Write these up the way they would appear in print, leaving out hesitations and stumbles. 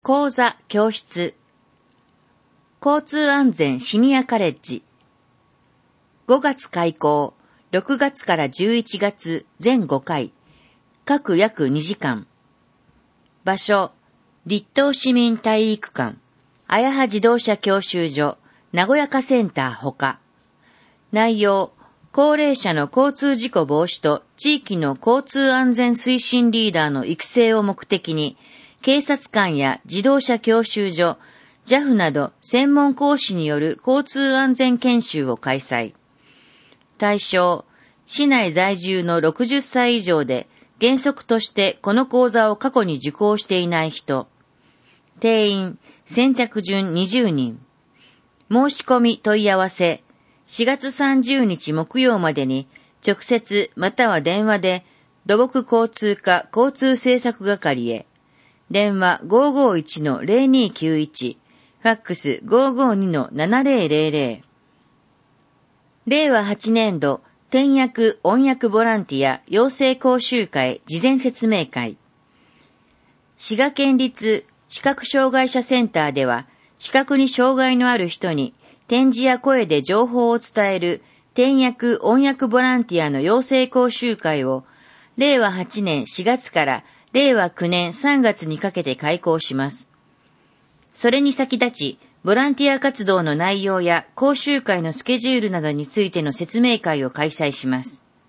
講座教室交通安全シニアカレッジ5月開講6月から11月全5回各約2時間場所立東市民体育館綾葉自動車教習所名古屋化センターほか内容高齢者の交通事故防止と地域の交通安全推進リーダーの育成を目的に警察官や自動車教習所、JAF など専門講師による交通安全研修を開催。対象、市内在住の60歳以上で原則としてこの講座を過去に受講していない人。定員、先着順20人。申し込み問い合わせ、4月30日木曜までに直接または電話で土木交通課交通政策係へ。電話 551-0291、ファックス 552-7000。令和8年度、転訳音訳ボランティア養成講習会事前説明会。滋賀県立視覚障害者センターでは、視覚に障害のある人に点字や声で情報を伝える転訳音訳ボランティアの養成講習会を、令和8年4月から令和9年3月にかけて開講します。それに先立ち、ボランティア活動の内容や講習会のスケジュールなどについての説明会を開催します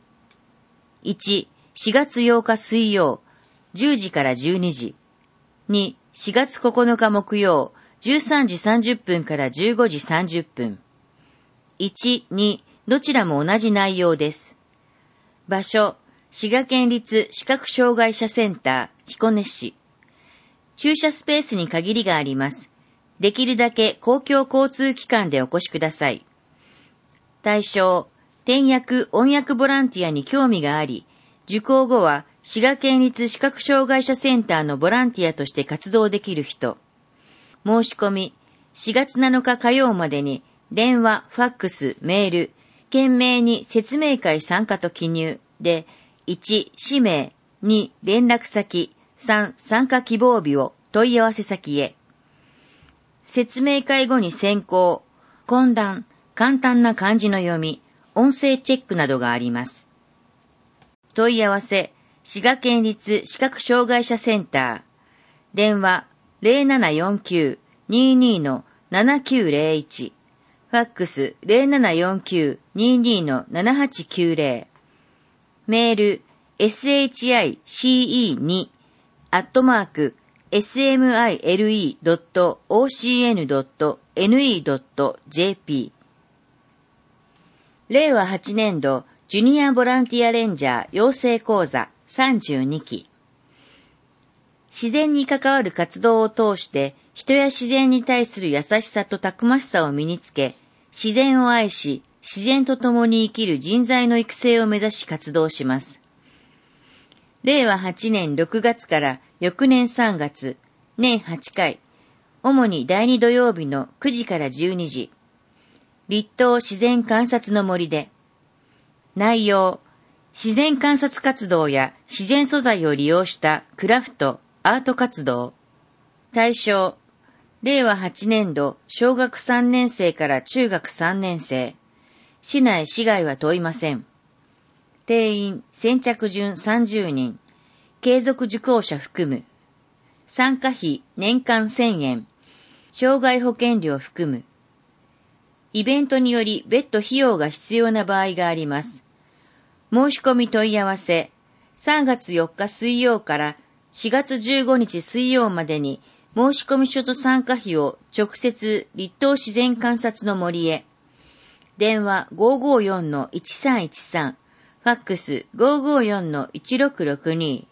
。1、4月8日水曜、10時から12時。2、4月9日木曜、13時30分から15時30分。1、2、どちらも同じ内容です。場所、滋賀県立視覚障害者センター、彦根市。駐車スペースに限りがあります。できるだけ公共交通機関でお越しください。対象、転訳音訳ボランティアに興味があり、受講後は滋賀県立視覚障害者センターのボランティアとして活動できる人。申し込み、4月7日火曜までに電話、ファックス、メール、件名に説明会参加と記入で、1、氏名、2、連絡先、3、参加希望日を問い合わせ先へ。説明会後に選考、懇談、簡単な漢字の読み、音声チェックなどがあります。問い合わせ、滋賀県立視覚障害者センター。電話、0749-22-7901。ファックス、0749-22-7890。メール、shice.smile.ocn.ne.jp。令和8年度ジュニアボランティアレンジャー養成講座32期。自然に関わる活動を通して人や自然に対する優しさとたくましさを身につけ、自然を愛し、自然と共に生きる人材の育成を目指し活動します。令和8年6月から翌年3月、年8回、主に第2土曜日の9時から12時、立東自然観察の森で、内容、自然観察活動や自然素材を利用したクラフト、アート活動。対象、令和8年度小学3年生から中学3年生。市内市外は問いません。定員先着順30人。継続受講者含む。参加費年間1000円。障害保険料含む。イベントにより別途費用が必要な場合があります。申し込み問い合わせ。3月4日水曜から4月15日水曜までに申し込み書と参加費を直接立東自然観察の森へ。電話 554-1313、ファックス 554-1662。